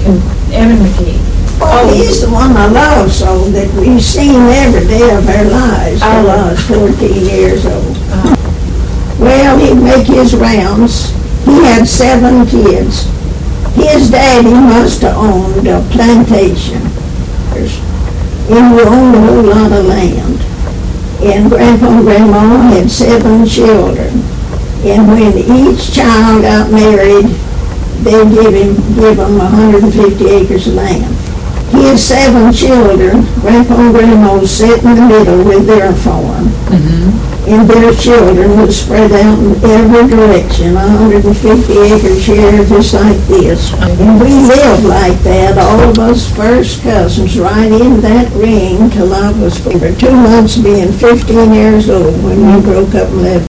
Evan McKee. Oh, he's the one I love so that we've seen every day of our lives till I was 14 years old. Well, he'd make his rounds. He had 7 kids. His daddy must have owned a plantation. And we owned a whole lot of land. And Grandpa and Grandma had 7 children. And when each child got married, they give them 150 acres of land. His 7 children, Grandpa and Grandma sat in the middle with their farm. And their children would spread out in every direction, 150 acres here, just like this. And we lived like that, all of us first cousins, right in that ring till I was for 2 months being 15 years old when we broke up and left